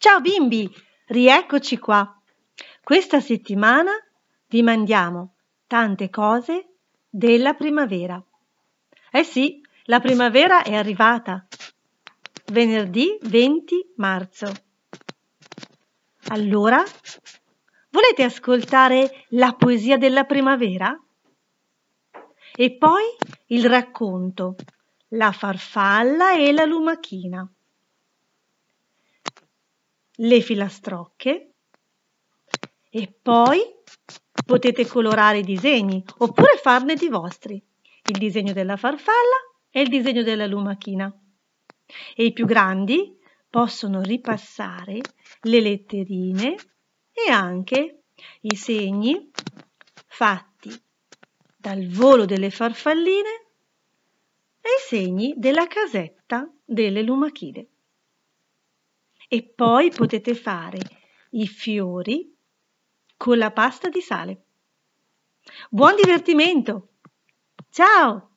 Ciao bimbi, rieccoci qua. Questa settimana vi mandiamo tante cose della primavera. Eh sì, la primavera è arrivata. Venerdì 20 marzo. Allora, volete ascoltare la poesia della primavera? E poi il racconto La farfalla e la lumachina. Le filastrocche e poi potete colorare i disegni oppure farne di vostri. Il disegno della farfalla e il disegno della lumachina. E i più grandi possono ripassare le letterine e anche i segni fatti dal volo delle farfalline e i segni della casetta delle lumachine. E poi potete fare i fiori con la pasta di sale. Buon divertimento! Ciao!